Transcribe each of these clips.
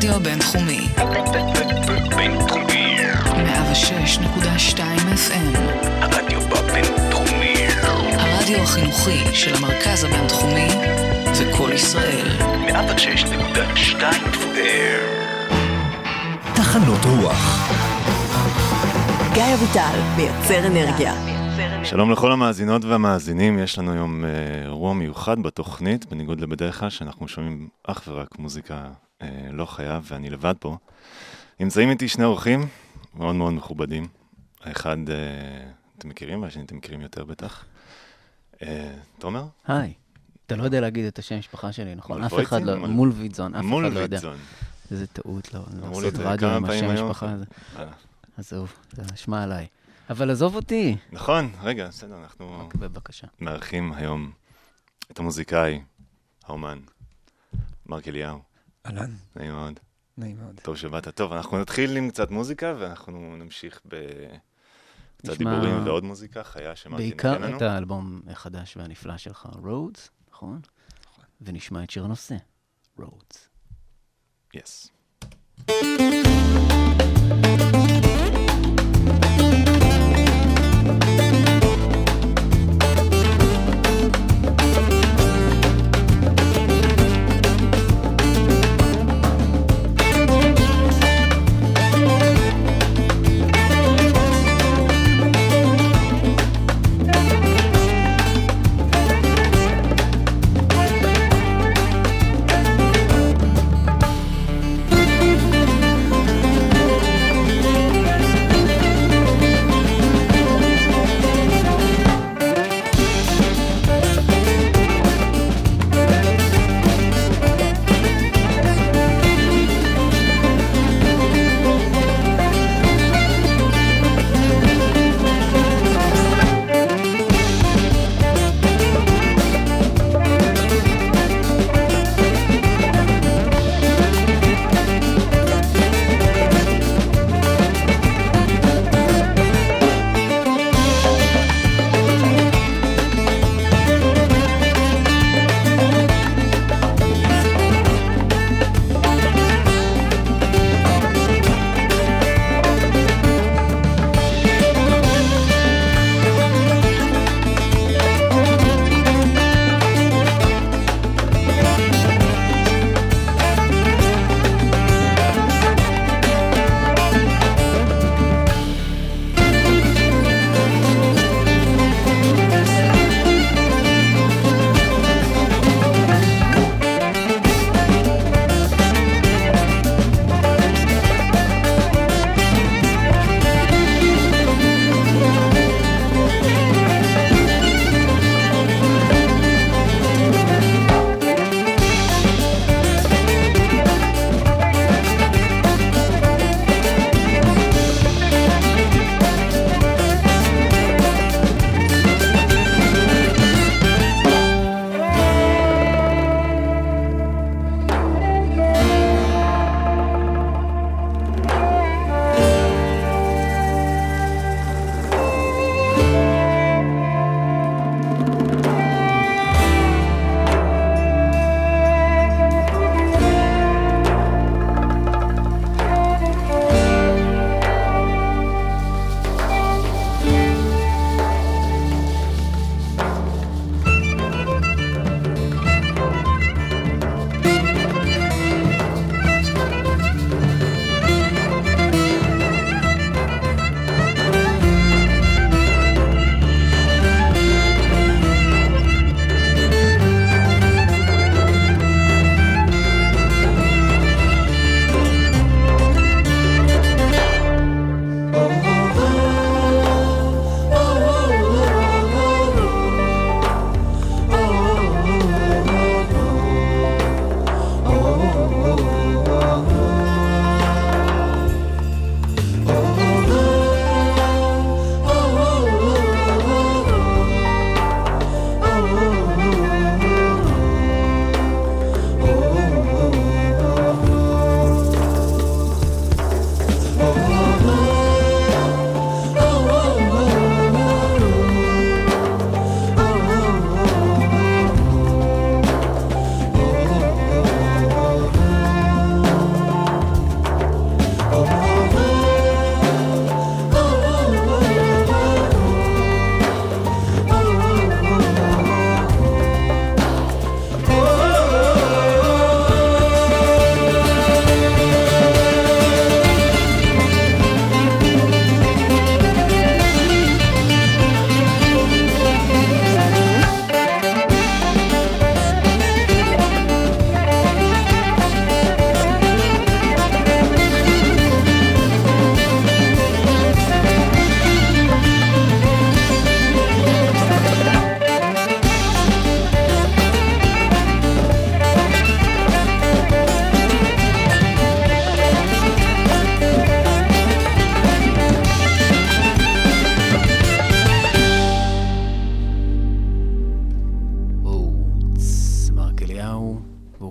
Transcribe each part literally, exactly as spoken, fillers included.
הרדיו הבינתחומי. בינתחומי. מאה ושש נקודה שתיים אף אם. הרדיו הבינתחומי. הרדיו החינוכי של המרכז הבינתחומי זה כל ישראל. מאה ושש נקודה שתיים אף אם. תחנות רוח. גיא אביטל, מייצר אנרגיה. שלום לכל המאזינות והמאזינים, יש לנו היום אה, אירוע מיוחד בתוכנית, בניגוד לבדרך כלל שאנחנו שומעים אך ורק מוזיקה אה, לא חיה, ואני לבד פה. נמצאים איתי שני אורחים מאוד מאוד מכובדים. האחד אה, אתם מכירים, והשני אתם מכירים יותר בטח. אה, תומר? היי. אתה לא יודע להגיד את השם המשפחה שלי, נכון? אף מולוויצון? אחד לא, מול- מולוויצון, אף אחד לא יודע. מולוויצון. איזה טעות, לא, אמרו לי את לעשות זה רדיו כמה עם פעמים השם היום. המשפחה הזה. אה, עזוב, זה נשמע עליי. אבל עזוב אותי. נכון, רגע, בסדר, אנחנו בבקשה. מארחים היום את המוזיקאי, האומן, מרק אליהו. אהלן, נעים מאוד. נעים מאוד. טוב שבאת. טוב, אנחנו נתחיל עם קצת מוזיקה, ואנחנו נמשיך בקצת נשמע דיבורים ועוד מוזיקה, חיה שמרקי נתן בעיקר לנו. את האלבום החדש והנפלא שלך, Roads, נכון? ונשמע את שיר הנושא, Roads. Yes. Thank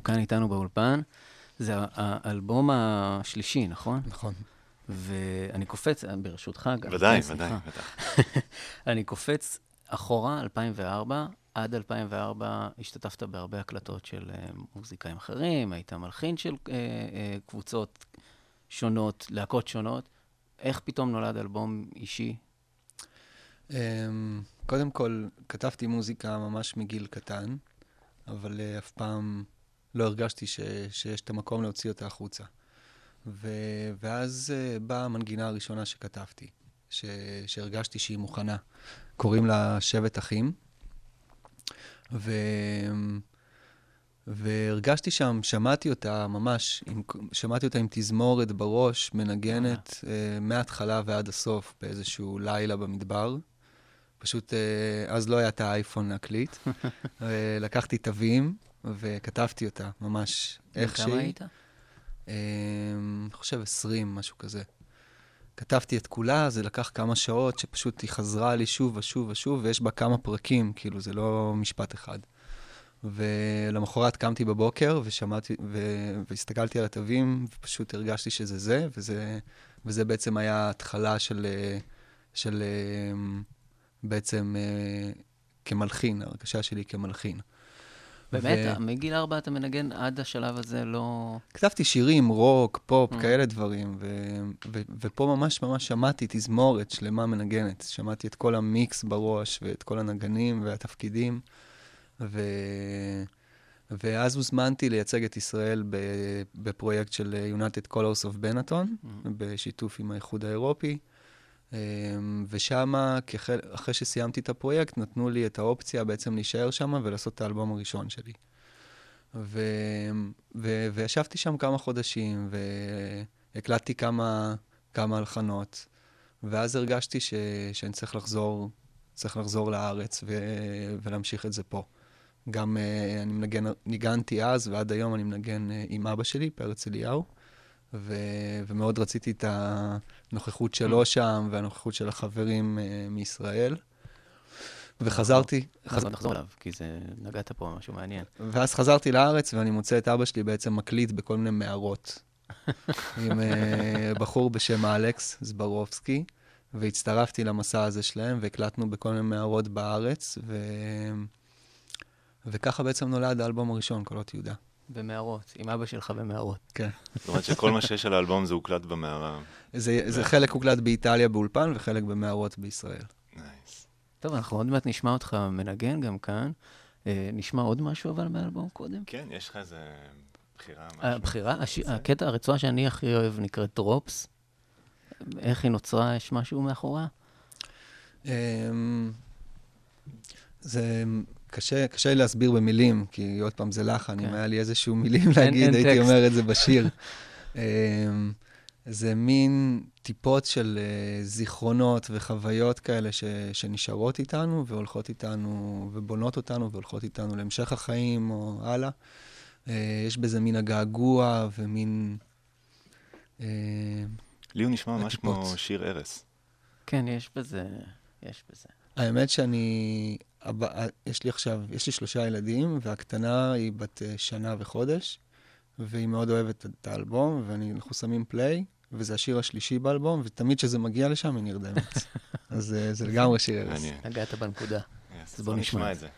כאן איתנו באולפן. זה האלבום השלישי, נכון? נכון. ואני קופץ, ברשותך גם. ודאי, ודאי, בטח. אני קופץ אחורה, אלפיים וארבע, עד אלפיים וארבע השתתפת בהרבה הקלטות של מוזיקאים אחרים, היית מלחין של קבוצות שונות, להקות שונות. איך פתאום נולד אלבום אישי? קודם כל, כתבתי מוזיקה ממש מגיל קטן, אבל אף פעם לא הרגשתי ש, שיש את המקום להוציא אותה החוצה. ו, ואז באה המנגינה הראשונה שכתבתי, ש, שהרגשתי שהיא מוכנה. קוראים לה שבט אחים. ו... והרגשתי שם, שמעתי אותה ממש, עם, שמעתי אותה עם תזמורת בראש, מנגנת uh, מההתחלה ועד הסוף באיזשהו לילה במדבר. פשוט uh, אז לא היה את האייפון להקליט. uh, לקחתי תווים וכתבתי אותה ממש איך שהיא. כמה היית? אני uh, חושב עשרים, משהו כזה. כתבתי את כולה, זה לקח כמה שעות, שפשוט היא חזרה לי שוב ושוב ושוב, ויש בה כמה פרקים, כאילו זה לא משפט אחד. ולמחרת קמתי בבוקר, ושמעתי, ו- והסתכלתי על התווים, ופשוט הרגשתי שזה זה, וזה, וזה בעצם היה התחלה של, של בעצם כמלחין, הרגשה שלי כמלחין. באמת? ו... מגיל ארבע אתה מנגן עד השלב הזה לא... כתבתי שירים, רוק, פופ, mm. כאלה דברים, ו... ו... ופה ממש ממש שמעתי תזמורת שלמה מנגנת. שמעתי את כל המיקס בראש, ואת כל הנגנים והתפקידים, ו... ואז הוזמנתי לייצג את ישראל ב... בפרויקט של United Colors of Benetton, mm. בשיתוף עם האיחוד האירופי, ושם, אחרי שסיימתי את הפרויקט, נתנו לי את האופציה בעצם להישאר שם ולעשות את האלבום הראשון שלי. ו... ו... וישבתי שם כמה חודשים, והקלטתי כמה, כמה הלחנות, ואז הרגשתי ש... שאני צריך לחזור, צריך לחזור לארץ ו... ולהמשיך את זה פה. גם אני מנגן, ניגנתי אז, ועד היום אני מנגן עם אבא שלי, פרץ אליהו, ו... ומאוד רציתי את הנוכחות שלו שם, והנוכחות של החברים uh, מישראל. וחזרתי... חז... נחזור אליו, כי זה נגעת פה משהו מעניין. ואז חזרתי לארץ, ואני מוצא את אבא שלי בעצם מקליט בכל מיני מערות. עם uh, בחור בשם אלכס זברובסקי, והצטרפתי למסע הזה שלהם, והקלטנו בכל מיני מערות בארץ, ו... וככה בעצם נולד האלבום הראשון, קולות יהודה. במערות, עם אבא שלך במערות. כן. זאת אומרת שכל מה שיש על האלבום זה הוקלט במערה. זה, זה חלק הוקלט באיטליה באולפן, וחלק במערות בישראל. נייס. טוב, אנחנו עוד מעט נשמע אותך מנגן גם כאן. אה, נשמע עוד משהו אבל מהאלבום קודם? כן, יש לך איזה בחירה. הבחירה? הש... הקטע, הרצועה שאני הכי אוהב נקראת דרופס. איך היא נוצרה? יש משהו מאחורה? זה... קשה, קשה לי להסביר במילים, כי עוד פעם זה לחן, אם היה לי איזשהו מילים להגיד, הייתי אומר את זה בשיר. זה מין טיפות של זיכרונות וחוויות כאלה שנשארות איתנו, והולכות איתנו, ובונות אותנו, והולכות איתנו להמשך החיים או הלאה. יש בזה מין הגעגוע ומין... לי הוא נשמע ממש כמו שיר ארס. כן, יש בזה, יש בזה. האמת שאני... יש לי עכשיו, יש לי שלושה ילדים, והקטנה היא בת שנה וחודש, והיא מאוד אוהבת את האלבום, ואנחנו שמים פליי, וזה השיר השלישי באלבום, ותמיד כשזה מגיע לשם היא נרדמת. אז זה לגמרי שיר ארס. נגעת בנקודה. אז בוא נשמע את זה.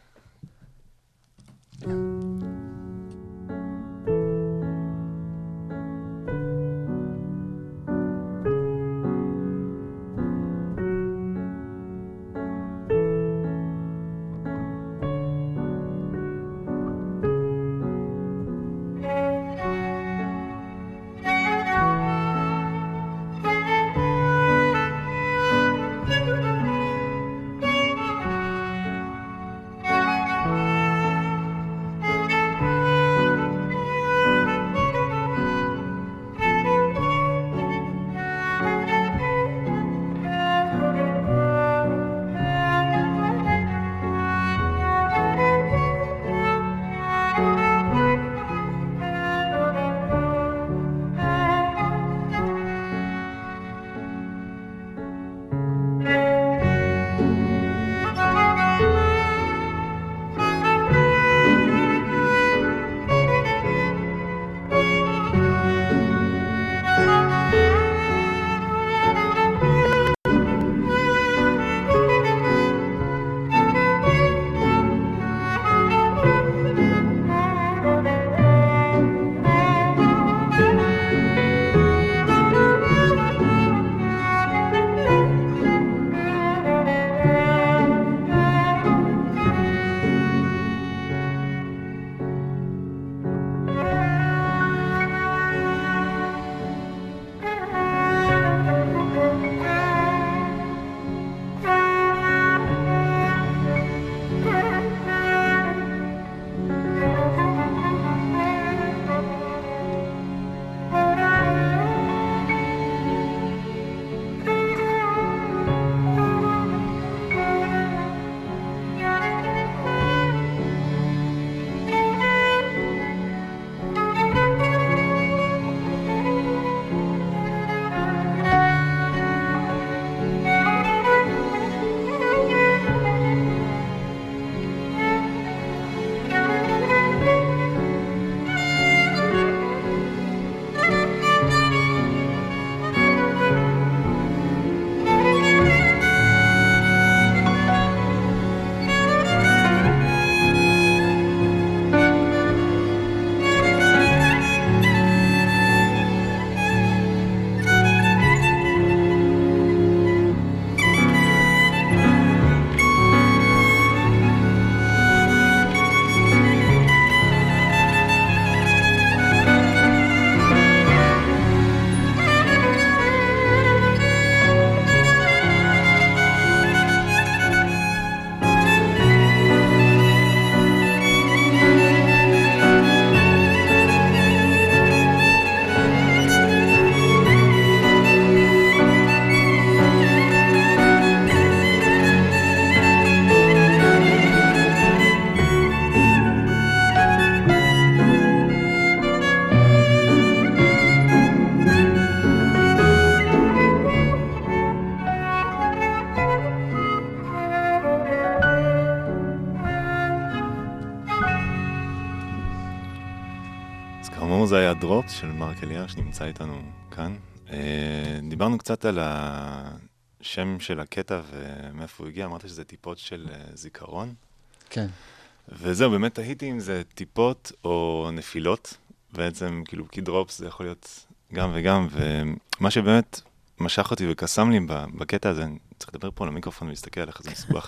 כאמור זה היה דרופס של מרק אליאר שנמצא איתנו כאן. דיברנו קצת על השם של הקטע ומאיפה הוא הגיע, אמרת שזה טיפות של זיכרון. כן. וזהו, באמת תהיתי אם זה טיפות או נפילות, בעצם כאילו כי דרופס זה יכול להיות גם וגם, ומה שבאמת משך אותי וקסם לי בקטע הזה, אני צריך לדבר פה למיקרופון ולהסתכל עליך, זה מסובך,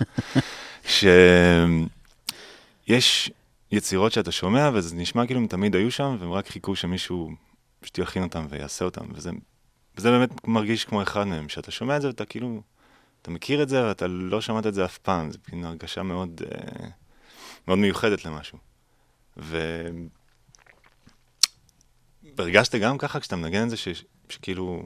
שיש יצירות שאתה שומע, וזה נשמע כאילו הם תמיד היו שם, והם רק חיכו שמישהו שתכין אותם ויעשה אותם, וזה, וזה באמת מרגיש כמו אחד מהם, שאתה שומע את זה ואתה כאילו, אתה מכיר את זה, ואתה לא שמעת את זה אף פעם, זה כאילו הרגשה מאוד, מאוד מיוחדת למשהו. ו... הרגשת גם ככה כשאתה מנגן את זה, ש... שכאילו,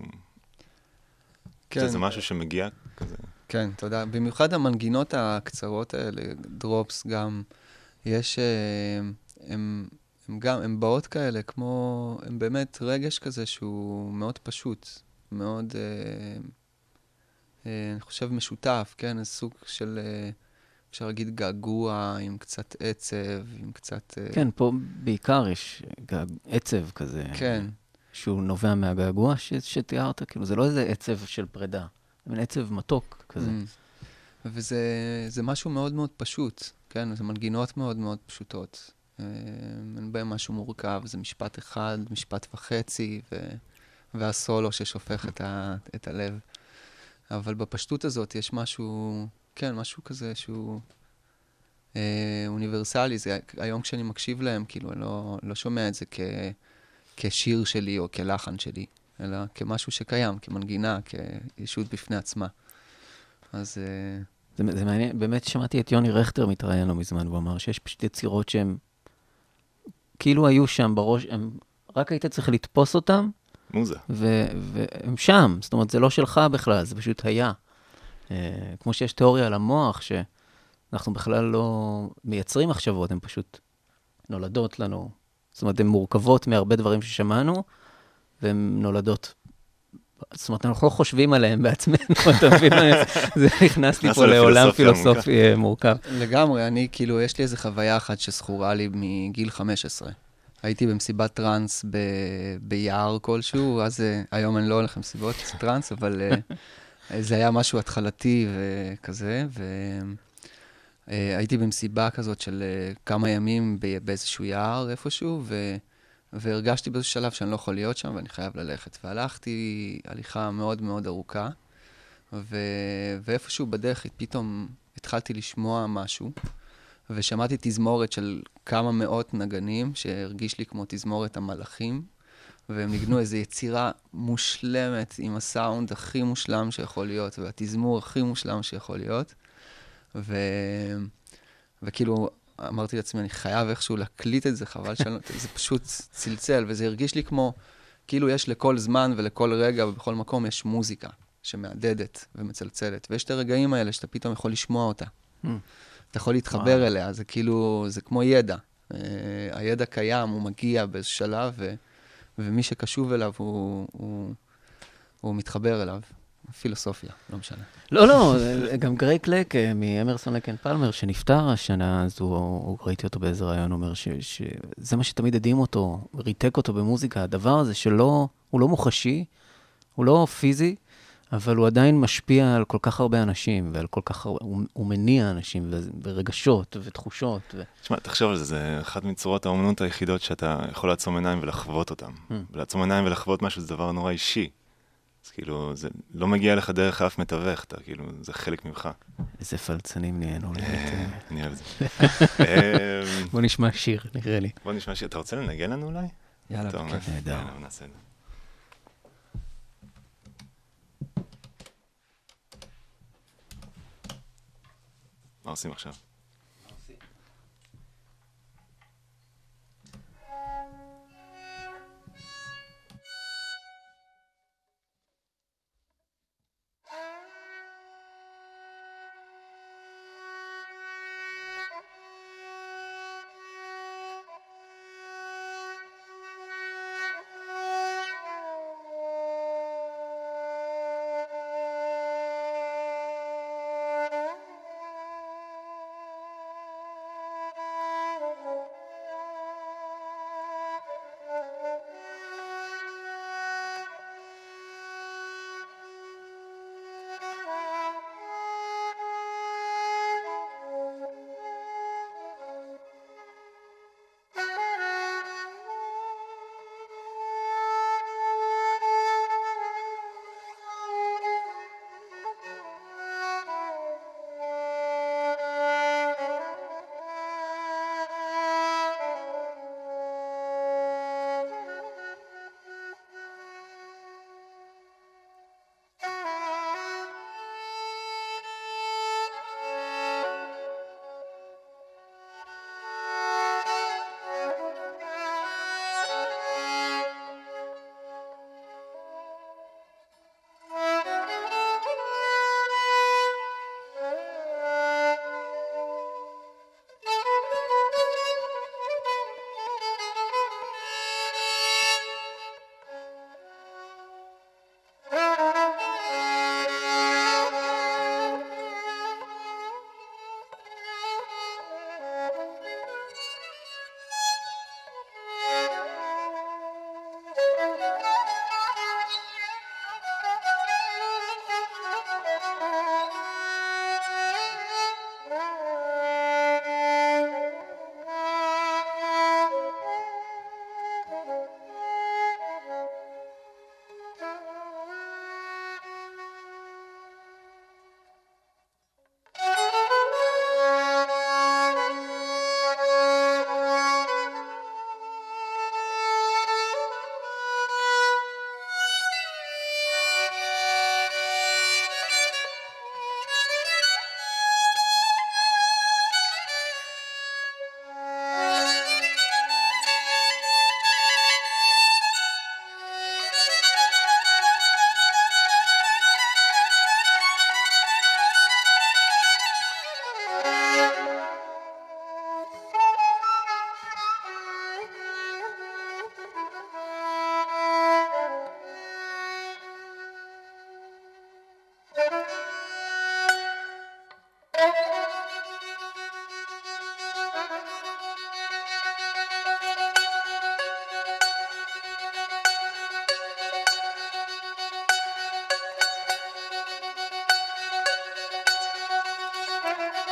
כן. זה משהו שמגיע כזה. כן, תודה. במיוחד המנגינות הקצרות האלה, דרופס גם, יש, הם, הם גם, הם באות כאלה, כמו, הם באמת רגש כזה שהוא מאוד פשוט, מאוד, אה, אה, אני חושב משותף, כן, איזה סוג של, אה, אפשר להגיד געגוע, עם קצת עצב, עם קצת... אה... כן, פה בעיקר יש גע... עצב כזה. כן. שהוא נובע מהגעגוע ש... שתיארת, כאילו, זה לא איזה עצב של פרידה, זה מין עצב מתוק כזה. Mm. וזה זה משהו מאוד מאוד פשוט, כן? זה מנגינות מאוד מאוד פשוטות. אין בהם משהו מורכב, זה משפט אחד, משפט וחצי, ו... והסולו ששופך את, ה... את הלב. אבל בפשטות הזאת יש משהו, כן, משהו כזה שהוא אה, אוניברסלי. זה, היום כשאני מקשיב להם, כאילו, אני לא, לא שומע את זה כ... כשיר שלי או כלחן שלי, אלא כמשהו שקיים, כמנגינה, כישות בפני עצמה. אז... זה, זה מעניין, באמת שמעתי את יוני רכטר מתראיין לא מזמן, הוא אמר שיש פשוט יצירות שהן כאילו היו שם בראש, הם, רק היית צריך לתפוס אותם, מוזה. ו, והם שם, זאת אומרת, זה לא שלך בכלל, זה פשוט היה. כמו שיש תיאוריה על המוח, שאנחנו בכלל לא מייצרים מחשבות, הן פשוט נולדות לנו. זאת אומרת, הן מורכבות מהרבה דברים ששמענו, והן נולדות, זאת אומרת, אנחנו לא חושבים עליהן בעצמנו, אתה מבין? זה נכנס לי פה לעולם פילוסופי מורכב. לגמרי, אני, כאילו, יש לי איזו חוויה אחת שזכורה לי מגיל חמש עשרה. הייתי במסיבת טרנס ביער כלשהו, אז היום אני לא הולך למסיבות טרנס, אבל זה היה משהו התחלתי וכזה, והייתי במסיבה כזאת של כמה ימים באיזשהו יער איפשהו, והרגשתי באיזשהו שלב שאני לא יכול להיות שם ואני חייב ללכת. והלכתי הליכה מאוד מאוד ארוכה, ואיפשהו בדרך פתאום התחלתי לשמוע משהו, ושמעתי תזמורת של כמה מאות נגנים, שהרגיש לי כמו תזמורת המלאכים, והם ניגנו איזו יצירה מושלמת, עם הסאונד הכי מושלם שיכול להיות, והתזמור הכי מושלם שיכול להיות. ו... וכאילו, אמרתי לעצמי, אני חייב איכשהו להקליט את זה, חבל שאני... זה פשוט צלצל, וזה הרגיש לי כמו, כאילו יש לכל זמן ולכל רגע, ובכל מקום יש מוזיקה שמעדדת ומצלצלת. ויש את הרגעים האלה שאתה פתאום יכול לשמוע אותה. אתה יכול להתחבר אליה, זה כאילו, זה כמו ידע. הידע קיים, הוא מגיע באיזה שלב, ו... ומי שקשוב אליו, הוא, הוא, הוא מתחבר אליו. פילוסופיה, לא משנה. לא, לא, גם גריי קלק מאמרסון לקן פלמר, שנפטר השנה, אז הוא, הוא ראיתי אותו באיזה רעיון, אומר ש, שזה מה שתמיד הדהים אותו, ריתק אותו במוזיקה, הדבר הזה שלא, הוא לא מוחשי, הוא לא פיזי, אבל הוא עדיין משפיע על כל כך הרבה אנשים, ועל כל כך הרבה, הוא, הוא מניע אנשים, ורגשות ותחושות. ו... תשמע, תחשוב על זה, זה אחת מצורות האומנות היחידות שאתה יכול לעצום עיניים ולחוות אותם. Hmm. ולעצום עיניים ולחוות משהו זה דבר נורא אישי. אז כאילו, זה לא מגיע לך דרך אף מתווך, אתה כאילו, זה חלק ממך. איזה פלצנים נהיינו. אני אוהב את זה. בוא נשמע שיר, נראה לי. בוא נשמע שיר. אתה רוצה לנגן לנו אולי? יאללה, בכיף. נהדר. יאללה, נעשה את זה. מה עושים עכשיו?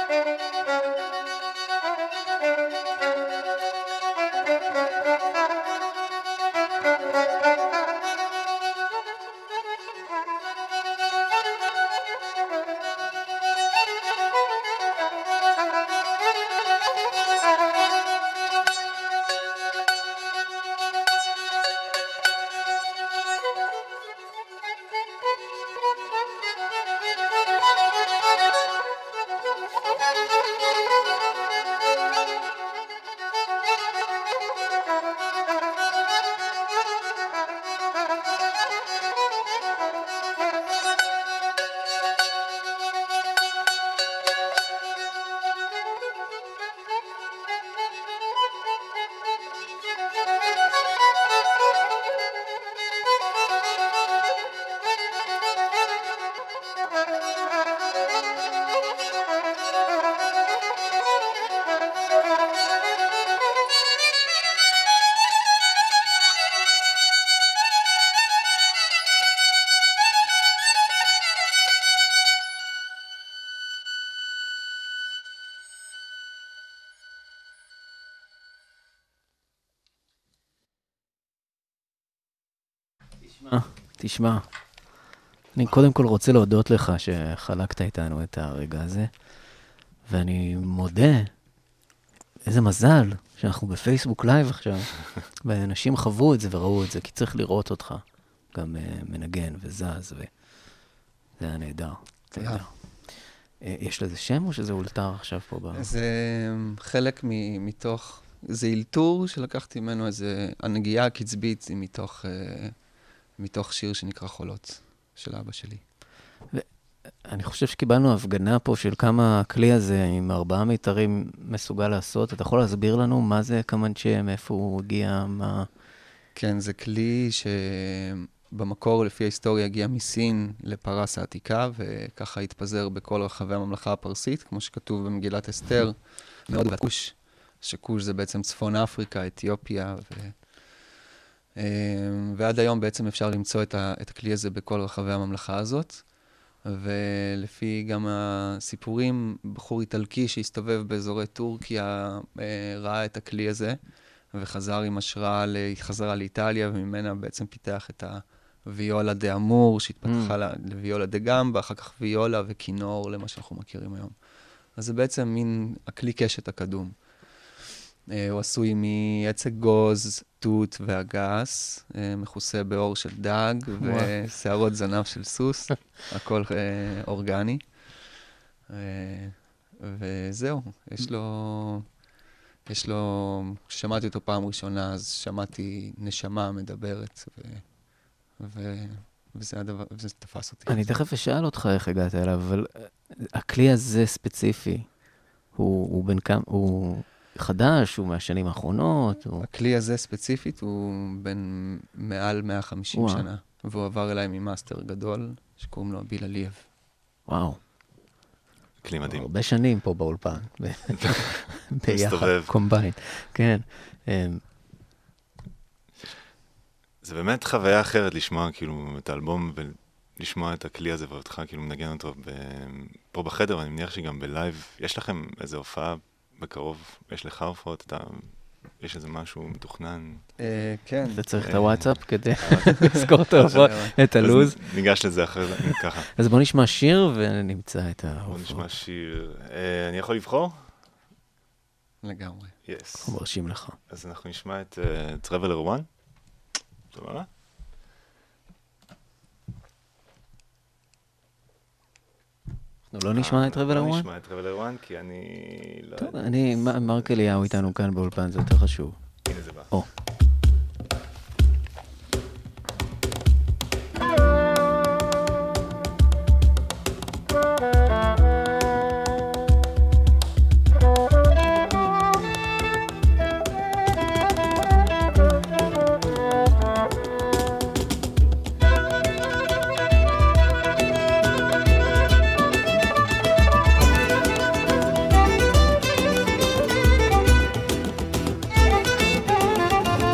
תשמע, תשמע. אני קודם כל רוצה להודות לך שחלקת איתנו את הרגע הזה, ואני מודה, איזה מזל שאנחנו בפייסבוק לייב עכשיו, ואנשים חוו את זה וראו את זה, כי צריך לראות אותך גם uh, מנגן וזז, וזה היה נהדר. נהדר. Uh, יש לזה שם או שזה אולתר עכשיו פה? ב... זה חלק מ- מתוך, זה אילתור שלקחתי ממנו איזה, הנגיעה הקצבית היא מתוך, uh, מתוך שיר שנקרא חולות. של אבא שלי. אני חושב שקיבלנו הפגנה פה של כמה הכלי הזה עם ארבעה מיתרים מסוגל לעשות. אתה יכול להסביר לנו מה זה קמנצ'ה, מאיפה הוא הגיע, מה... כן, זה כלי שבמקור לפי ההיסטוריה הגיע מסין לפרס העתיקה, וככה התפזר בכל רחבי הממלכה הפרסית, כמו שכתוב במגילת אסתר, מאוד וכוש, שכוש זה בעצם צפון אפריקה, אתיופיה, ו... ועד היום בעצם אפשר למצוא את, ה, את הכלי הזה בכל רחבי הממלכה הזאת. ולפי גם הסיפורים, בחור איטלקי שהסתובב באזורי טורקיה, ראה את הכלי הזה, וחזר עם השראה, חזרה לאיטליה, וממנה בעצם פיתח את הוויולה דה אמור, שהתפתחה mm. לוויולה דה גמבה, אחר כך ויולה וכינור, למה שאנחנו מכירים היום. אז זה בעצם מין הכלי קשת הקדום. הוא עשוי מעץ אגוז, תות ואגס, מכוסה באור של דג ושערות זנב של סוס, הכל אורגני. וזהו, יש לו, יש לו, כששמעתי אותו פעם ראשונה, אז שמעתי נשמה מדברת, ו, ו, וזה הדבר, וזה תפס אותי. אני תכף אשאל אותך איך הגעת אליו, אבל הכלי הזה ספציפי, הוא, הוא בן כמה, הוא... חדש, הוא מהשנים האחרונות. הוא... הכלי הזה ספציפית הוא בין מעל מאה וחמישים וואו. שנה, והוא עבר אליי ממאסטר גדול, שקוראים לו ביל אליאב. וואו. כלי מדהים. הרבה שנים פה באולפן. ביחד, קומביין. כן. זה באמת חוויה אחרת לשמוע כאילו את האלבום ולשמוע את הכלי הזה ואותך כאילו מנגן אותו פה בחדר, ואני מניח שגם בלייב, יש לכם איזו הופעה בקרוב, יש לך הופעות, אתה, יש איזה משהו מתוכנן? כן. אתה צריך את הוואטסאפ כדי לזכור את ההופעות, את הלוז. אז ניגש לזה אחרי זה, ככה. אז בוא נשמע שיר ונמצא את ההופעות. בוא נשמע שיר. אני יכול לבחור? לגמרי. יס. אנחנו מרשים לך. אז אנחנו נשמע את Traveler One. טוב, לא נשמע את Traveler One? לא נשמע את Traveler One, כי אני... טוב, אני, מרק אליהו איתנו כאן באולפן, זה יותר חשוב. הנה זה בא. או. We'll be right back.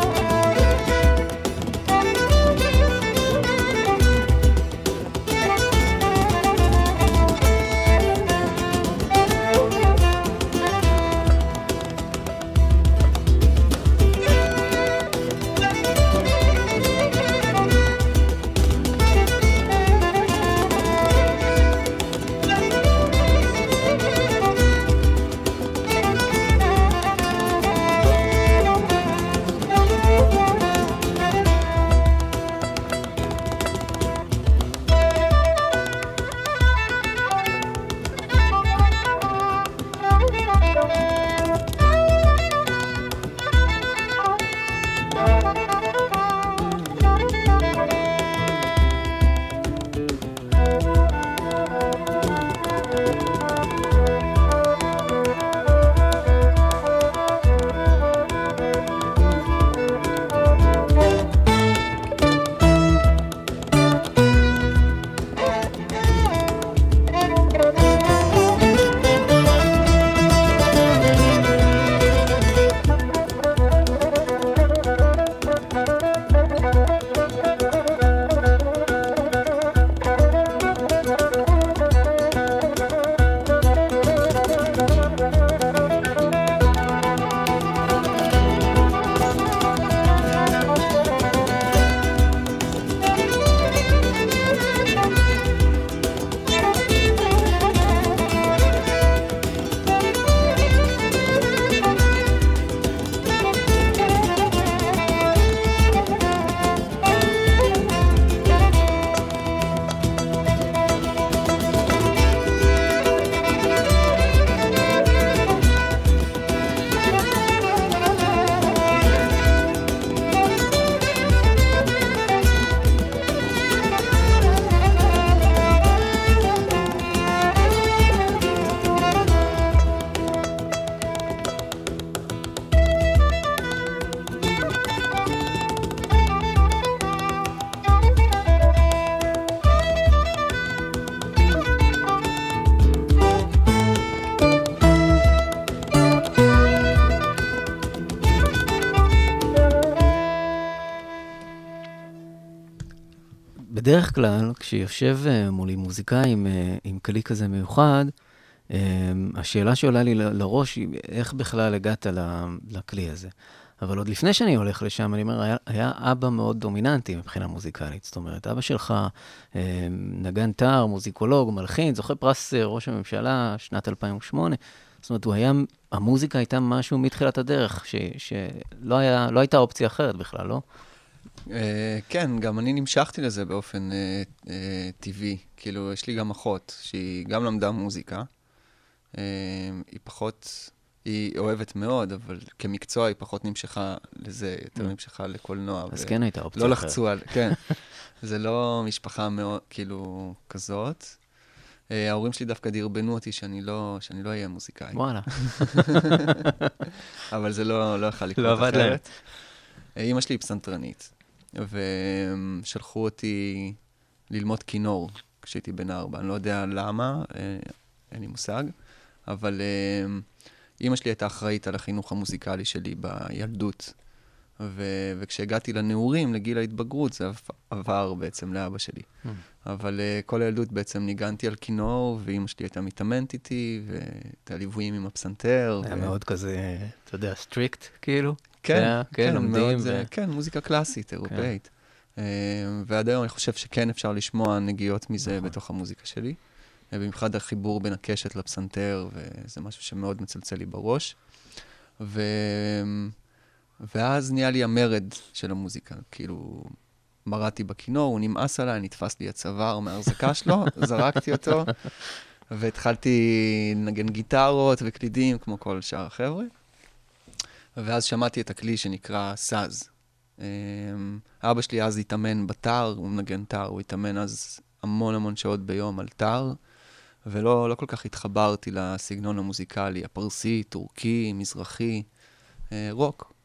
בדרך כלל, כשיושב מולי מוזיקאי עם, עם כלי כזה מיוחד, השאלה שעולה לי לראש היא איך בכלל הגעת לכלי הזה. אבל עוד לפני שאני הולך לשם, אני אומר, היה, היה אבא מאוד דומיננטי מבחינה מוזיקלית. זאת אומרת, אבא שלך נגן טאר, מוזיקולוג, מלחין, זוכה פרס ראש הממשלה, שנת אלפיים ושמונה. זאת אומרת, הוא היה, המוזיקה הייתה משהו מתחילת הדרך, ש, שלא היה, לא הייתה אופציה אחרת בכלל, לא? כן, גם אני נמשכתי לזה באופן טבעי. כאילו, יש לי גם אחות, שהיא גם למדה מוזיקה. היא פחות, היא אוהבת מאוד, אבל כמקצוע היא פחות נמשכה לזה, יותר נמשכה לקולנוע. אז כן הייתה אופציה לא אחרת. לחצו על, כן. זה לא משפחה מאוד, כאילו, כזאת. ההורים שלי דווקא דרבנו אותי שאני לא, שאני לא אהיה מוזיקאי. וואלה. אבל זה לא, לא יכול לקרות לא אחרת. אמא שלי היא פסנתרנית, ושלחו אותי ללמוד כינור כשהייתי בן ארבע. אני לא יודע למה, אין לי מושג, אבל אמא שלי הייתה אחראית על החינוך המוזיקלי שלי בילדות. ו- וכשהגעתי לנעורים, לגיל ההתבגרות, זה עבר בעצם לאבא שלי. Mm. אבל uh, כל הילדות בעצם ניגנתי על כינור, ואמא שלי הייתה מתאמנת איתי, ואת הליוויים עם הפסנתר. היה ו... מאוד כזה, אתה יודע, סטריקט, כאילו? כן, היה, כן, כן, לומדים. מאוד, ו... כן, מוזיקה קלאסית, אירופאית. כן. Uh, ועד היום אני חושב שכן אפשר לשמוע נגיעות מזה נכון. בתוך המוזיקה שלי. Uh, במיוחד החיבור בין הקשת לפסנתר, וזה משהו שמאוד מצלצל לי בראש. ו... ואז נהיה לי המרד של המוזיקה, כאילו, מרדתי בכינור, הוא נמאס עליי, נתפס לי הצוואר מהרזקה שלו, זרקתי אותו, והתחלתי לנגן גיטרות וקלידים, כמו כל שאר החבר'ה, ואז שמעתי את הכלי שנקרא סאז. אבא שלי אז התאמן בטאר, הוא מנגן טאר, הוא התאמן אז המון המון שעות ביום על טאר, ולא לא כל כך התחברתי לסגנון המוזיקלי, הפרסי, טורקי, מזרחי, רוק.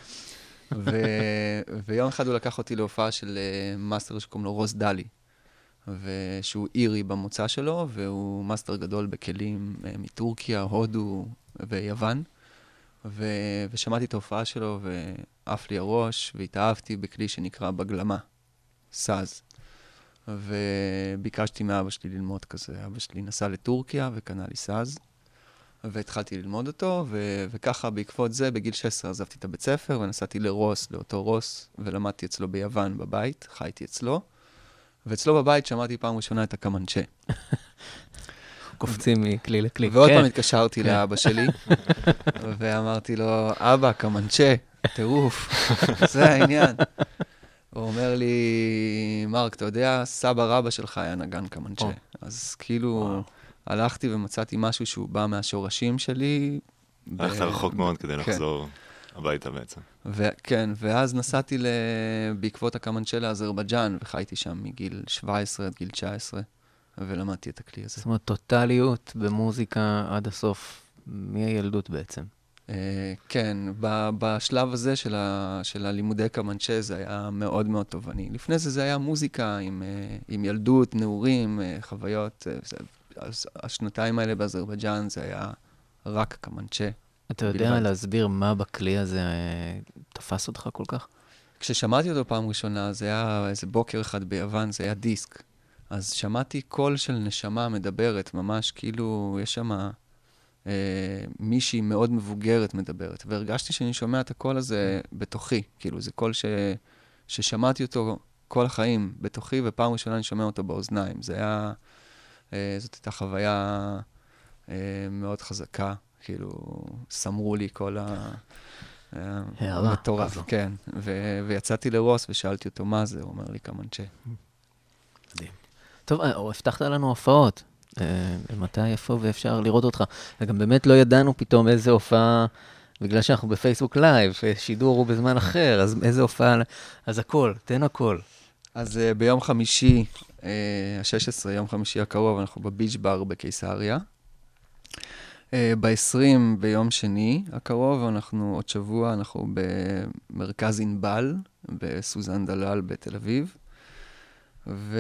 ו- ויום אחד הוא לקח אותי להופעה של uh, מאסטר שקוראים לו רוס דלי, ושהוא אירי במוצא שלו, והוא מאסטר גדול בכלים uh, מטורקיה, הודו ויוון, ו- ושמעתי את ההופעה שלו ועף לי הראש, והתאהבתי בכלי שנקרא בגלמה, סאז. וביקשתי מאבא שלי ללמוד כזה. אבא שלי נסע לטורקיה וקנה לי סאז. והתחלתי ללמוד אותו, ו- וככה בעקבות זה, בגיל שש עשרה עזבתי את הבית ספר, ונסעתי לרוס, לאותו רוס, ולמדתי אצלו ביוון בבית, חייתי אצלו, ואצלו בבית שמעתי פעם ראשונה את הקמנצ'ה. קופצים מכלי לכלי. ועוד כן. פעם התקשרתי לאבא שלי, ואמרתי לו, אבא, קמנצ'ה, טירוף, זה העניין. הוא אומר לי, מרק, אתה יודע, סבא רבא שלך היה נגן קמנצ'ה. אז כאילו... הלכתי ומצאתי משהו שהוא בא מהשורשים שלי. הלכת רחוק מאוד כדי לחזור הביתה בעצם. כן, ואז נסעתי בעקבות הקמנצ'ה לאזרבייג'אן, וחייתי שם מגיל שבע עשרה עד גיל תשע עשרה, ולמדתי את הכלי הזה. זאת אומרת, טוטליות במוזיקה עד הסוף, מהילדות בעצם. כן, בשלב הזה של הלימודי קמנצ'ה זה היה מאוד מאוד תובעני. לפני זה זה היה מוזיקה עם ילדות, נעורים, חוויות, השנתיים האלה באזרבייג'אן זה היה רק קמנצ'ה. אתה יודע בלבד. להסביר מה בכלי הזה תפס אותך כל כך? כששמעתי אותו פעם ראשונה, זה היה איזה בוקר אחד ביוון, זה היה דיסק. אז שמעתי קול של נשמה מדברת, ממש כאילו יש שם אה, מישהי מאוד מבוגרת מדברת. והרגשתי שאני שומע את הקול הזה בתוכי. כאילו זה קול ש, ששמעתי אותו כל החיים בתוכי, ופעם ראשונה אני שומע אותו באוזניים. זה היה... זאת הייתה חוויה מאוד חזקה, כאילו, סמרו לי כל המטורף, כן. ויצאתי לרוס ושאלתי אותו מה זה, הוא אומר לי קמנצ'ה. מדהים. טוב, הבטחת לנו הופעות. מתי, איפה ואפשר לראות אותך. וגם באמת לא ידענו פתאום איזה הופעה, בגלל שאנחנו בפייסבוק לייב, שידור הוא בזמן אחר, אז איזה הופעה, אז הכל, תן הכל. אז ביום חמישי, ה-שש עשרה, יום חמישי הקרוב, אנחנו בביץ' בר בקיסריה. ב-עשרים, ביום שני הקרוב, אנחנו עוד שבוע, אנחנו במרכז אינבל, בסוזן דלל בתל אביב. ו...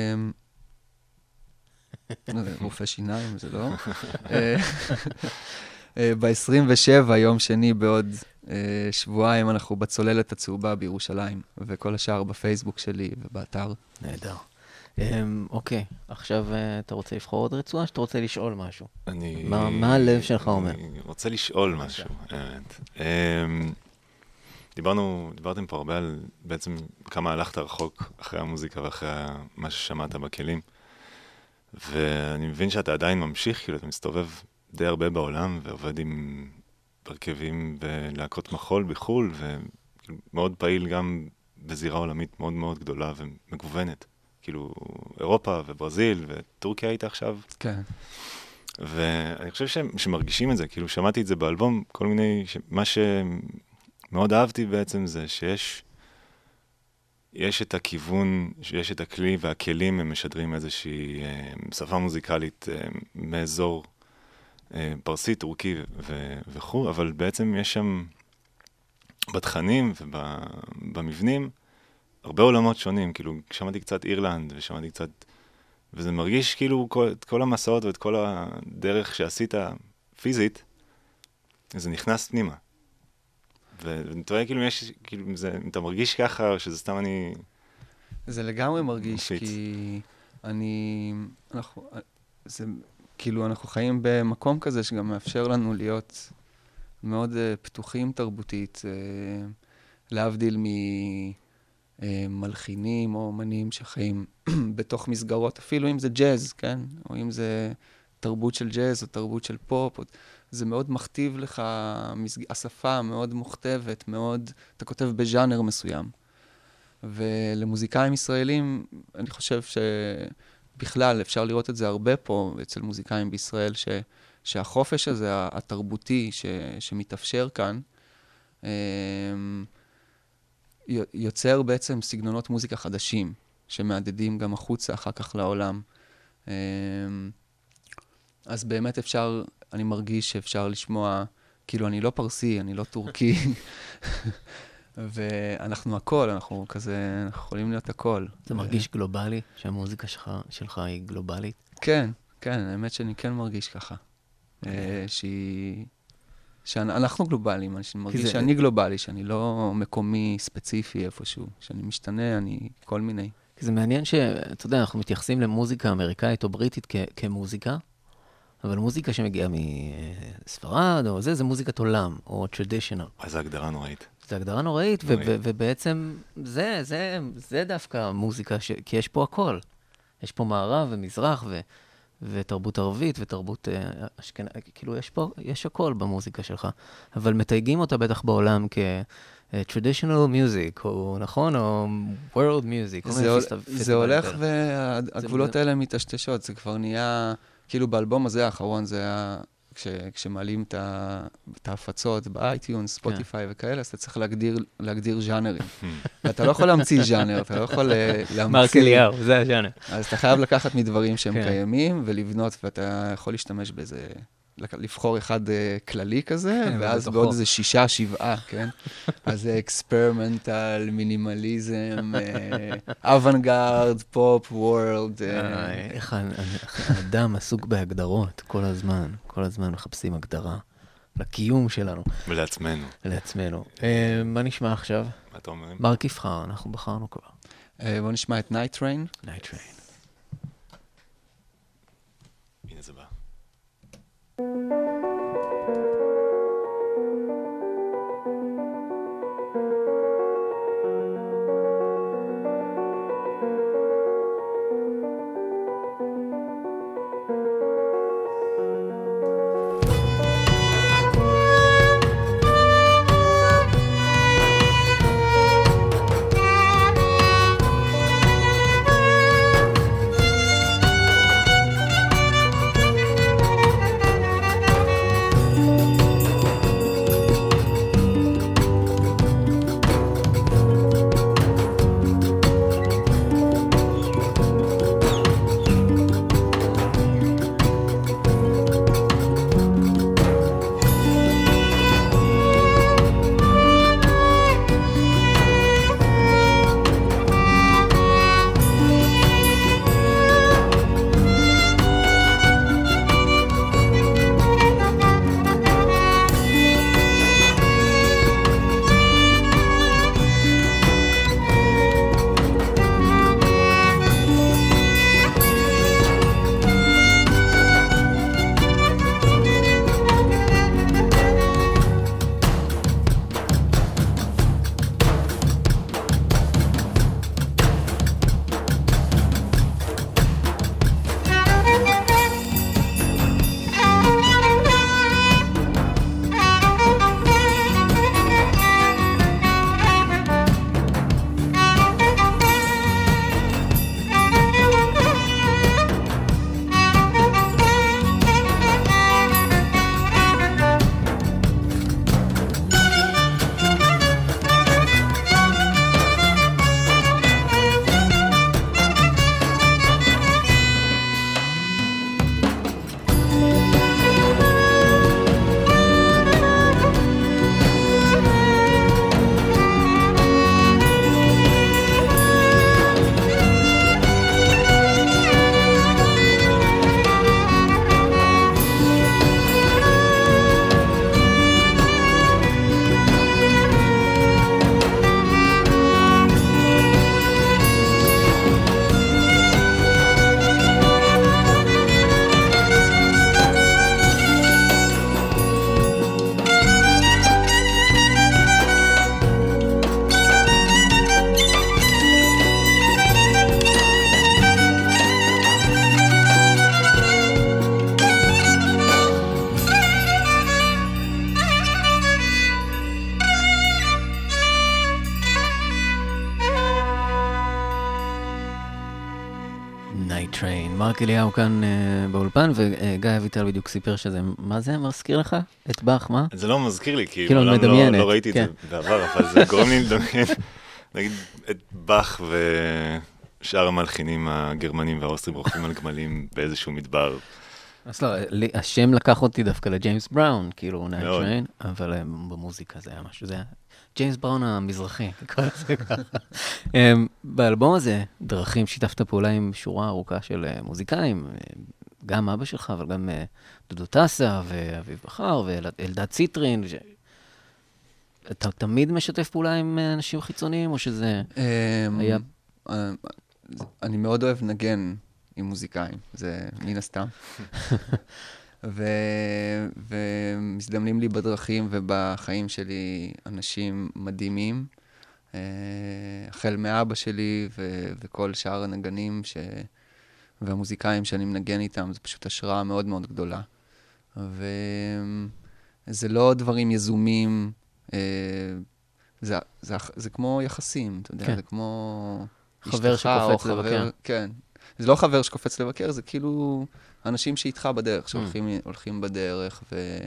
רופא שיניים, זה לא. ב-עשרים ושבע, יום שני, בעוד אה, שבועיים אנחנו בצוללת הצהובה בירושלים, וכל השאר בפייסבוק שלי ובאתר. נהדר. אוקיי, עכשיו אתה רוצה לבחור עוד רצועה, שאתה רוצה לשאול משהו? אני... מה, מה הלב שלך אומר? אני רוצה לשאול משהו, האמת. אמ, דיברנו, דיברתם פה הרבה על בעצם כמה הלכת רחוק אחרי המוזיקה ואחרי מה ששמעת בכלים. ואני מבין שאתה עדיין ממשיך, כאילו אתה מסתובב די הרבה בעולם ועובד עם הרכבים ולהקות מחול בחול, ומאוד פעיל גם בזירה עולמית מאוד מאוד גדולה ומגוונת. כאילו אירופה וברזיל וטורקיה הייתה עכשיו. כן. ואני חושב ש, שמרגישים את זה, כאילו שמעתי את זה באלבום, כל מיני, ש, מה שמאוד אהבתי בעצם זה שיש יש את הכיוון, יש את הכלי והכלים, הם משדרים איזושהי אה, שפה מוזיקלית אה, מאזור אה, פרסי, טורקי ו- וכו', אבל בעצם יש שם בתכנים ובמבנים הרבה עולמות שונים, כאילו שמעתי קצת אירלנד ושמעתי קצת, וזה מרגיש כאילו כל, את כל המסעות ואת כל הדרך שעשית פיזית, זה נכנס פנימה. ואני תראה כאילו יש, כאילו זה, אם אתה מרגיש ככה או שזה סתם אני... זה לגמרי מרגיש, מופיץ. כי אני, אנחנו, זה, כאילו אנחנו חיים במקום כזה שגם מאפשר לנו להיות מאוד uh, פתוחים תרבותית, uh, להבדיל ממלחינים או אומנים שחיים בתוך מסגרות, אפילו אם זה ג'אז, כן? או אם זה תרבות של ג'אז או תרבות של פופ, או... זה מאוד מכתיב לך, השפה מאוד מוכתבת, מאוד, אתה כותב בז'אנר מסוים. ולמוזיקאים ישראלים, אני חושב שבכלל אפשר לראות את זה הרבה פה, אצל מוזיקאים בישראל, ש, שהחופש הזה, התרבותי ש, שמתאפשר כאן, יוצר בעצם סגנונות מוזיקה חדשים, שמעדדים גם החוצה אחר כך לעולם. אז באמת אפשר, אני מרגיש שאפשר לשמוע, כאילו אני לא פרסי, אני לא טורקי, ואנחנו הכל, אנחנו כזה, אנחנו יכולים להיות הכל. זה מרגיש גלובלי, שהמוזיקה שלך, שלך היא גלובלית? כן, כן, האמת שאני כן מרגיש ככה. שהיא, שאנחנו גלובליים, אני מרגיש שאני גלובלי, שאני לא מקומי ספציפי איפשהו, שאני משתנה, אני כל מיני. זה מעניין שאתה יודע, אנחנו מתייחסים למוזיקה אמריקאית או בריטית כמוזיקה, אבל מוזיקה שמגיעה מספרד או זה, זה מוזיקת עולם, או traditional. איזו הגדרה נוראית. זו הגדרה נוראית, ו- ו- ובעצם זה, זה, זה דווקא מוזיקה, ש- כי יש פה הכל. יש פה מערב ומזרח, ו- ותרבות ערבית, ותרבות אשכנזית, כאילו יש פה, יש הכל במוזיקה שלך. אבל מתייגים אותה בטח בעולם כ... traditional music, או נכון, או world music. זה, זה הולך והגבולות האלה מתשתשות, זה כבר נהיה... כאילו באלבום הזה האחרון זה היה, כש, כשמעלים את ההפצות באייטיונס, ספוטיפיי וכאלה, אז אתה צריך להגדיר, להגדיר ז'אנרים. ואתה לא יכול להמציא ז'אנר, אתה לא יכול להמציא... מרק אליהו, זה הז'אנר. אז אתה חייב לקחת מדברים שהם קיימים ולבנות, ואתה יכול להשתמש באיזה... לבחור אחד כללי כזה, ואז בעוד איזה שישה, שבעה, כן? אז זה אקספרימנטל, מינימליזם, אוונגרד, פופ, וורלד. איך האדם עסוק בהגדרות כל הזמן, כל הזמן מחפשים הגדרה לקיום שלנו. ולעצמנו. לעצמנו. מה נשמע עכשיו? מה אתה אומר? מרק יבחר, אנחנו בחרנו כבר. בואו נשמע את Night Train. Night Train. הנה זה בא. Thank מרק אליהו כאן uh, באולפן, וגיא אביטל בדיוק סיפר שזה, מה זה מזכיר לך? את באך, מה? זה לא מזכיר לי, כי כאילו, מעולם מדמיינת, לא, לא ראיתי כן. את זה בעבר, אבל זה גורם לי לדמיין, נגיד, את באך ושאר המלחינים הגרמנים והאוסטרים רוכבים על גמלים באיזשהו מדבר. אז לא, לי- השם לקח אותי דווקא לג'יימס בראון, כאילו, נייט מאוד. טריין, אבל אה, במוזיקה זה היה משהו, זה היה ג'יימס בראון המזרחי, נקרא לזה ככה. אמ, באלבום הזה, דרכים, שיתפת פעולה עם שורה ארוכה של אה, מוזיקאים, אה, גם אבא שלך, אבל גם אה, דודו טסה, ואביב בחר, ואלדד ציטרין. ש- אתה תמיד משתף פעולה עם אה, אנשים חיצוניים, או שזה אמ, היה... אה, אני מאוד אוהב נגן עם מוזיקאים, זה מן הסתם. ו- ומזדמנים לי בדרכים ובחיים שלי אנשים מדהימים, אה, החל מאבא שלי ו- וכל שאר הנגנים ש- והמוזיקאים שאני מנגן איתם, זה פשוט השראה מאוד מאוד גדולה. וזה לא דברים יזומים, אה, זה, זה, זה כמו יחסים, אתה יודע, כן. זה כמו... חבר אשתך או שקופץ חבר- לבקר. כן. זה לא חבר שקופץ לבקר, זה כאילו אנשים שאיתך בדרך, שהולכים הולכים בדרך,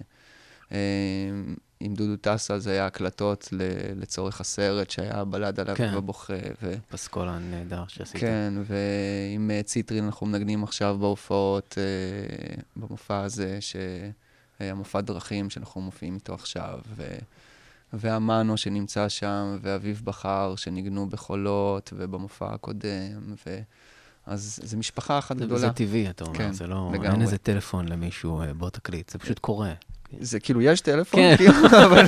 ועם דודו טסה זה היה הקלטות ל- לצורך הסרט, שהיה בלד עליו כן. ובוכה. ו- פסקול הנהדר שעשית. כן, ועם אה, ציטרין אנחנו מנגנים עכשיו בהופעות, אה, במופע הזה, שהיה מופע דרכים שאנחנו מופיעים איתו עכשיו, ו... והמנו שנמצא שם, ואביב בחר שניגנו בחולות, ובמופע הקודם, ו... אז זה משפחה אחת זה- גדולה. זה טבעי, אתה אומר, כן, זה לא... לגמרי. אין איזה טלפון למישהו, אה, בוא תקליט, זה פשוט קורה. זה כאילו, יש טלפון, כן. כאילו, אבל...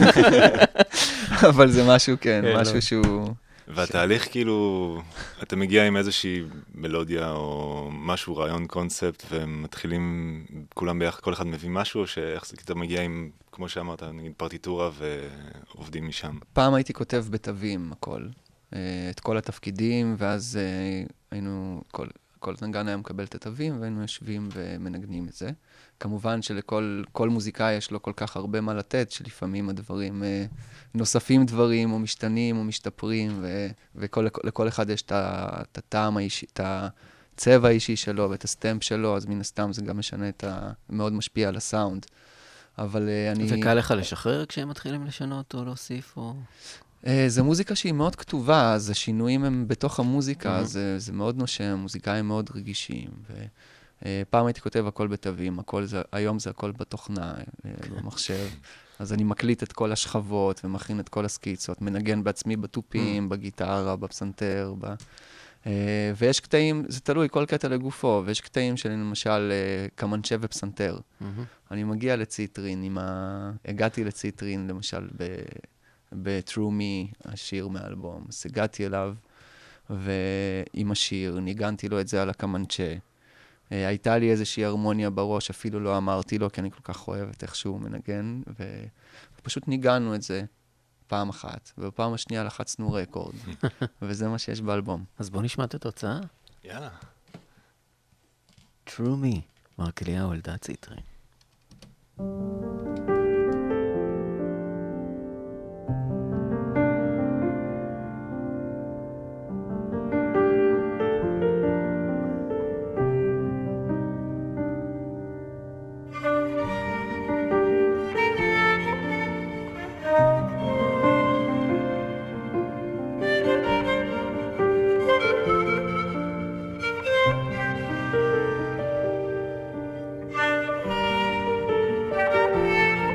אבל זה משהו, כן, כן, משהו לא. שהוא... והתהליך כאילו, אתה מגיע עם איזושהי מלודיה או משהו, רעיון, קונספט, ומתחילים כולם ביחד, כל אחד מביא משהו, או שאיך זה, אתה מגיע עם, כמו שאמרת, נגיד פרטיטורה ועובדים משם. פעם הייתי כותב בתווים הכל, אה, את כל התפקידים, ואז אה, היינו, כל, כל נגן היה מקבל את התווים, והיינו יושבים ומנגנים את זה. כמובן שלכל כל מוזיקאי יש לו כל כך הרבה מה לתת, שלפעמים הדברים אה, נוספים דברים, או משתנים, או משתפרים, ו, וכל לכל אחד יש את ה- את הטעם האישי, את הצבע האישי שלו, ואת הסטמפ שלו, אז מן הסתם זה גם משנה את ה... מאוד משפיע על הסאונד. אבל אה, אני... וקל לך לשחרר כשהם מתחילים לשנות או להוסיף, או... אה, זו מוזיקה שהיא מאוד כתובה, אז השינויים הם בתוך המוזיקה, Mhm. זה, זה מאוד נושם, מוזיקאים מאוד רגישים. ופעם הייתי כותב הכל בתווים, הכל זה, היום זה הכל בתוכנה, אה, במחשב. אז אני מקליט את כל השכבות ומכין את כל הסקיצות, מנגן בעצמי בתופים, בגיטרה, בפסנתר, ב... אה, ויש קטעים, זה תלוי, כל קטע לגופו, ויש קטעים שלי למשל אה, קמנצ'ה ופסנתר. מהמם. אני מגיע לציטרין, עם ה... הגעתי לציטרין, למשל, ב... ב-True Me, השיר מהאלבום. אז הגעתי אליו, ועם השיר, ניגנתי לו את זה על הקמנצ'ה. אה, הייתה לי איזושהי הרמוניה בראש, אפילו לא אמרתי לו, כי אני כל כך אוהב את איך שהוא מנגן, ו... ופשוט ניגענו את זה פעם אחת, ובפעם השנייה לחצנו רקורד, וזה מה שיש באלבום. אז בוא נשמע את התוצאה. יאללה. True Me, מרק אליהו, אלדד ציטרין. Thank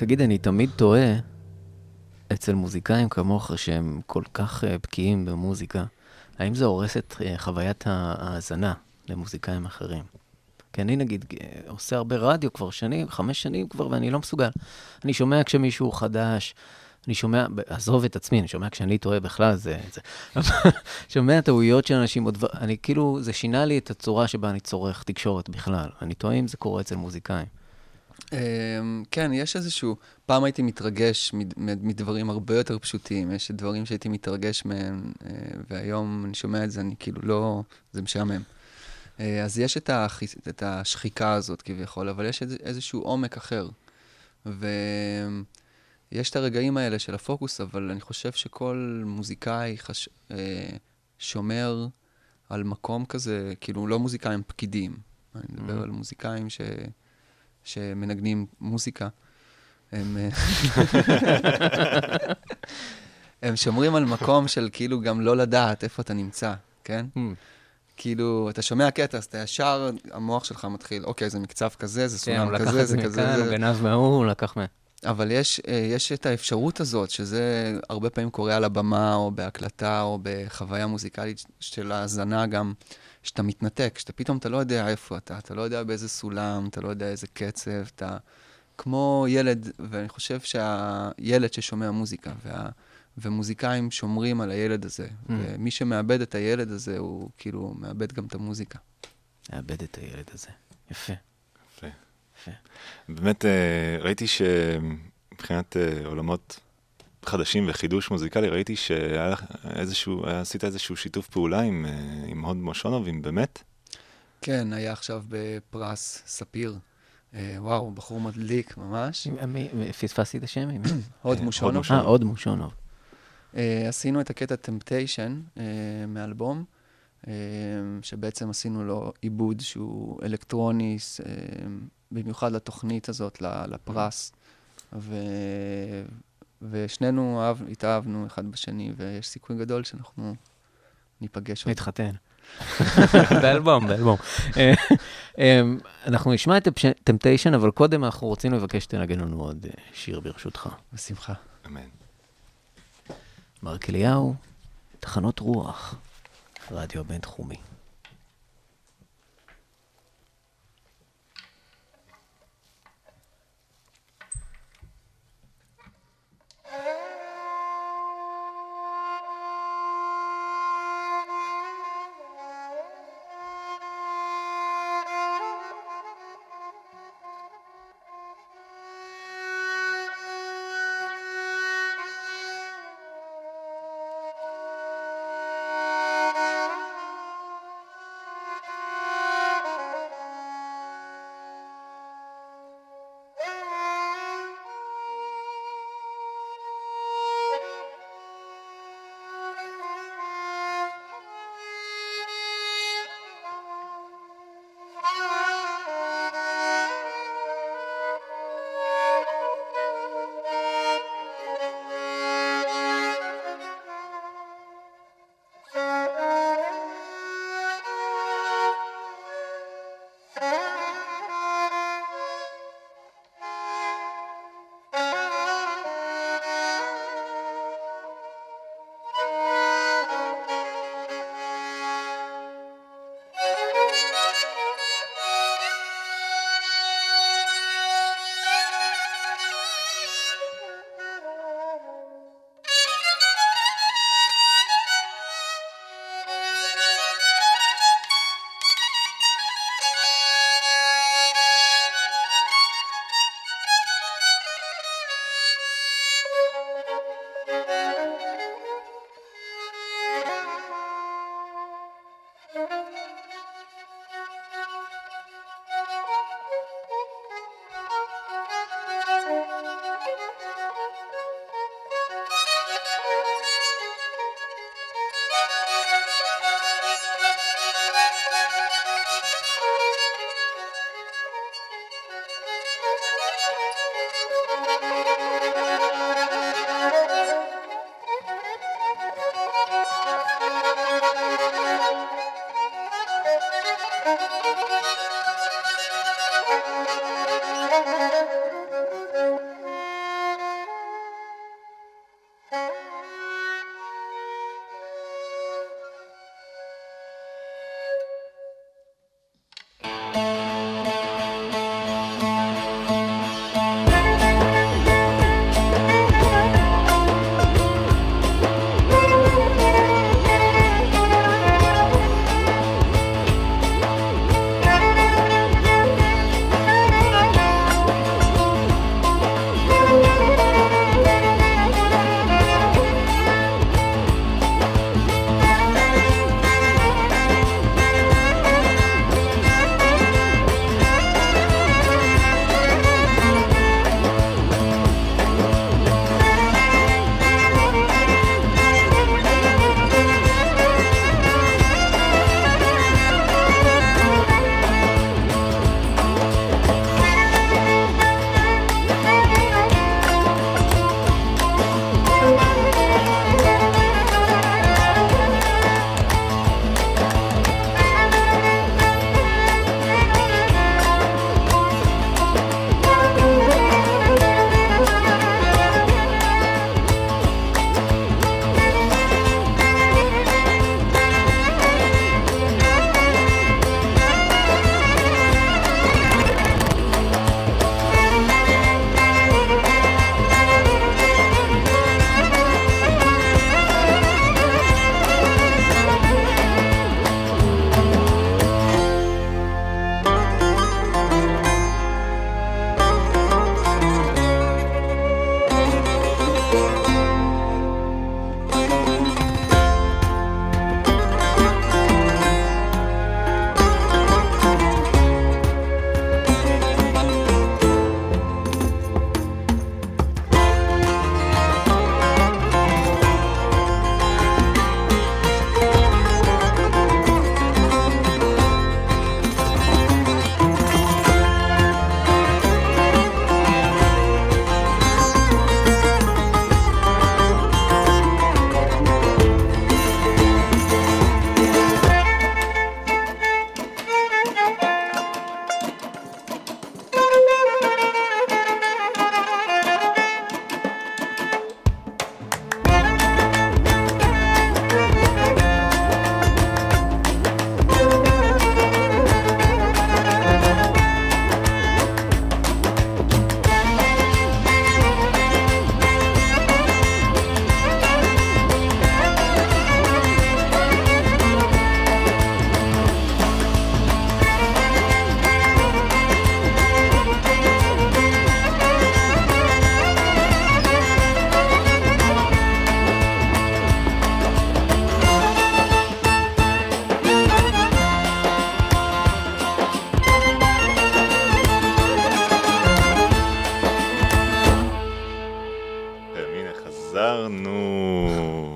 תגיד, אני תמיד טועה אצל מוזיקאים כמוך שהם כל כך uh, בקיאים במוזיקה, האם זה הורס את uh, חוויית ההאזנה למוזיקאים אחרים? כי אני נגיד עושה הרבה רדיו כבר שנים, חמש שנים כבר, ואני לא מסוגל. אני שומע כשמישהו חדש, אני שומע, עזוב את עצמי, אני שומע כשאני טועה בכלל, זה, זה, שומע טעויות של אנשים, אני כאילו, זה שינה לי את הצורה שבה אני צורך תקשורת בכלל. אני טועה אם זה קורה אצל מוזיקאים. כן, יש איזשהו, פעם הייתי מתרגש מדברים הרבה יותר פשוטים, יש דברים שהייתי מתרגש מהם, והיום אני שומע את זה, אני כאילו לא, זה משעמם. אז יש את, החיס... את השחיקה הזאת כביכול, אבל יש איזשהו עומק אחר. ויש את הרגעים האלה של הפוקוס, אבל אני חושב שכל מוזיקאי חש... שומר על מקום כזה, כאילו לא מוזיקאים פקידים. אני מדבר mm-hmm. על מוזיקאים ש... שמנגנים מוזיקה. הם... הם שומרים על מקום של כאילו גם לא לדעת איפה אתה נמצא, כן? Mm. כאילו, אתה שומע קטע, אז אתה ישר, המוח שלך מתחיל, אוקיי, זה מקצב כזה, זה סולם כן, כזה, זה כזה. כן, הוא לקח את זה מכאן, הוא גנב מההוא, הוא לקח מה... אבל יש, יש את האפשרות הזאת, שזה הרבה פעמים קורה על הבמה, או בהקלטה, או בחוויה מוזיקלית של ההזנה גם, שאתה מתנתק, שאתה פתאום אתה לא יודע איפה אתה, אתה לא יודע באיזה סולם, אתה לא יודע איזה קצב, אתה כמו ילד, ואני חושב שהילד ששומע מוזיקה, וה... ומוזיקאים שומרים על הילד הזה, mm. ומי שמאבד את הילד הזה, הוא כאילו מאבד גם את המוזיקה. מאבד את הילד הזה. יפה. יפה. יפה. באמת, ראיתי שמבחינת עולמות חדשים וחידוש מוזיקלי, ראיתי שעשית איזשהו שיתוף פעולה עם, עם הוד מושונוב, עם באמת? כן, היה עכשיו בפרס ספיר. וואו, בחור מדליק ממש. פספסתי את השם? הוד מושונוב. אה, הוד מושונוב. Uh, עשינו את הקטע Temptation uh, מאלבום, uh, שבעצם עשינו לו עיבוד שהוא אלקטרוני, uh, במיוחד לתוכנית הזאת, לפרס. ו... ושנינו אהב, התאהבנו אחד בשני, ויש סיכוי גדול שאנחנו ניפגש. נתחתן. באלבום, באלבום. אנחנו נשמע את Temptation, אבל קודם אנחנו רוצים לבקש שתנגן לנו עוד שיר ברשותך. בשמחה. אמן. מרק אליהו, תחנות רוח, רדיו בינתחומי.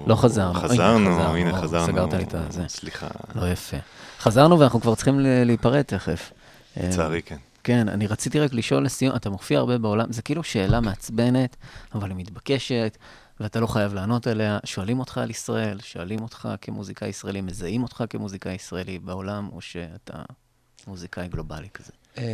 לא חזרנו. חזרנו, חזרנו, הנה או, חזרנו. סגרת לי את זה. סליחה. לא יפה. חזרנו ואנחנו כבר צריכים ל- להיפרד תכף. לצערי, כן. כן, אני רציתי רק לשאול לסיום, אתה מופיע הרבה בעולם, זה כאילו שאלה מעצבנת, אבל היא מתבקשת, ואתה לא חייב לענות עליה. שואלים אותך על ישראל, שואלים אותך כמוזיקאי ישראלי, מזהים אותך כמוזיקאי ישראלי בעולם, או שאתה מוזיקאי גלובלי כזה?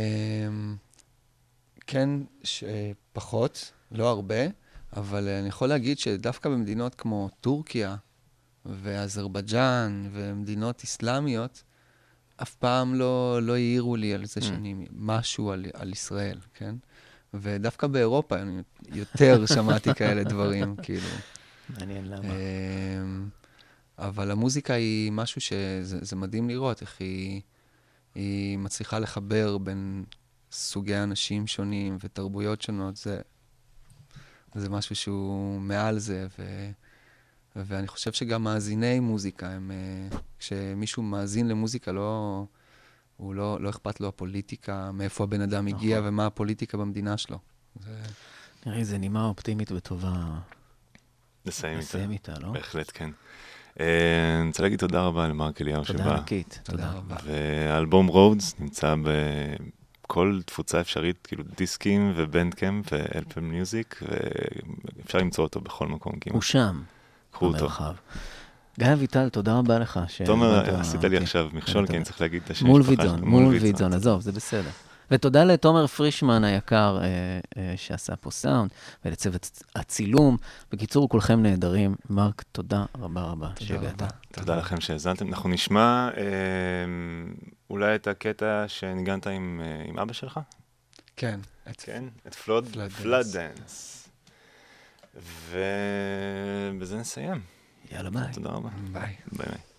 כן, פחות, לא הרבה, אבל אני יכול להגיד שדווקא במדינות כמו טורקיה ואזרבייג'אן ומדינות אסלאמיות, אף פעם לא, לא העירו לי על זה שאני משהו על, על ישראל, כן? ודווקא באירופה אני יותר שמעתי כאלה דברים, כאילו. מעניין למה. אבל המוזיקה היא משהו שזה זה מדהים לראות, איך היא, היא מצליחה לחבר בין סוגי אנשים שונים ותרבויות שונות. זה, זה משהו שהוא מעל זה, ו, ואני חושב שגם מאזיני מוזיקה, הם, כשמישהו מאזין למוזיקה, לא, הוא לא, לא אכפת לו הפוליטיקה, מאיפה הבן אדם הגיע ומה הפוליטיקה במדינה שלו. זה... נראה, זה נימה אופטימית וטובה. לסיים איתה. לסיים איתה, לא? בהחלט, כן. אני רוצה להגיד תודה רבה למרק אליהו שבא. תודה ענקית. תודה רבה. והאלבום רודס נמצא בכל תפוצה אפשרית, כאילו דיסקים ובנדקאמפ ואלפל מיוזיק, ואפשר למצוא אותו בכל מקום. הוא שם. קחו אותו. גיא אביטל, תודה רבה לך. תומר, עשית לי עכשיו מכשול, כי אני צריך להגיד את השם. מול וידזון, מול וידזון, עזוב, זה בסדר. ותודה לתומר פרישמן היקר, שעשה פה סאונד, ולצוות הצילום. בקיצור, כולכם נהדרים. מרק, תודה רבה רבה שהגעת. תודה לכם שהזנתם. אנחנו נשמע אולי את הקטע שניגנת עם אבא שלך? כן. כן, את פלאד דנס. ובזה נסיים. יאללה, ביי. תודה רבה. ביי. ביי ביי.